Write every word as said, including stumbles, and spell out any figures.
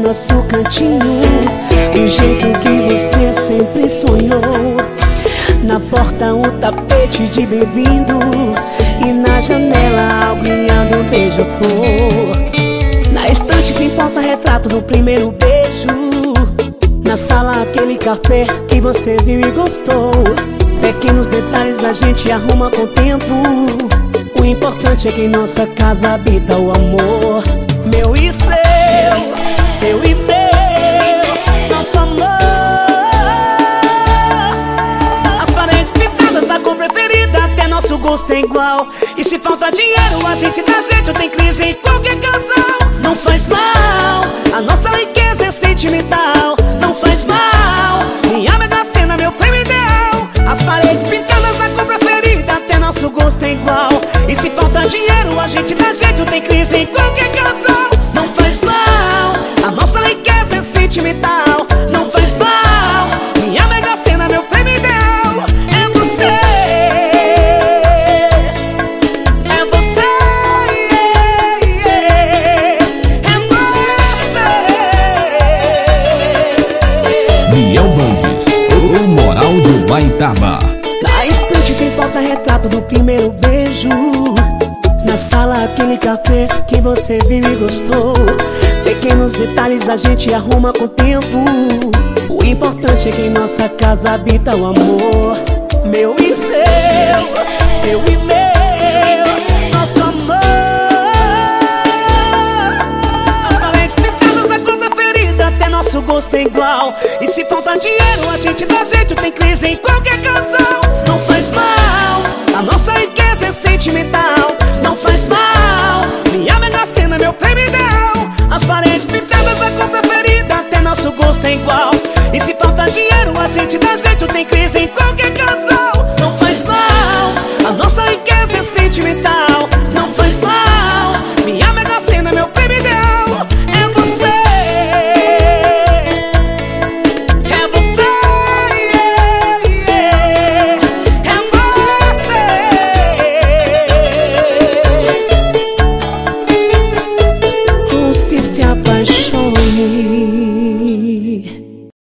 nosso cantinho, do jeito que você sempre sonhou. Na porta um tapete de bem-vindo e na janela alguinha do beija-flor. Na estante que importa retrato do primeiro beijo, na sala aquele café que você viu e gostou. Pequenos detalhes a gente arruma com o tempo, o importante é que em nossa casa habita o amor. Meu e seu, seu e meu, nosso amor. As paredes pintadas da cor preferida, até nosso gosto é igual. E se falta dinheiro a gente dá jeito, tem crise em qualquer casal. Não faz mal, a nossa riqueza é sentimental. Não faz mal, minha Mega Sena, meu prêmio ideal. As paredes pintadas da cor preferida, até nosso gosto é igual. E se falta dinheiro a gente dá jeito, tem crise em qualquer casal. Não faz mal, a nossa riqueza é sentimental. Não faz mal, minha Mega Sena, meu prêmio ideal. É você, é você, é você. Miel Bandes, o Moral de Ubaitaba. Na estante tem porta-retrato do primeiro beijo, na sala aquele café que você viu e gostou. Pequenos detalhes a gente arruma com o tempo, o importante é que em nossa casa habita o amor. Meu e seu, seu e meu, nosso amor. As paredes pintadas da cor preferida, até nosso gosto é igual. E se falta dinheiro a gente dá jeito, tem crise em qualquer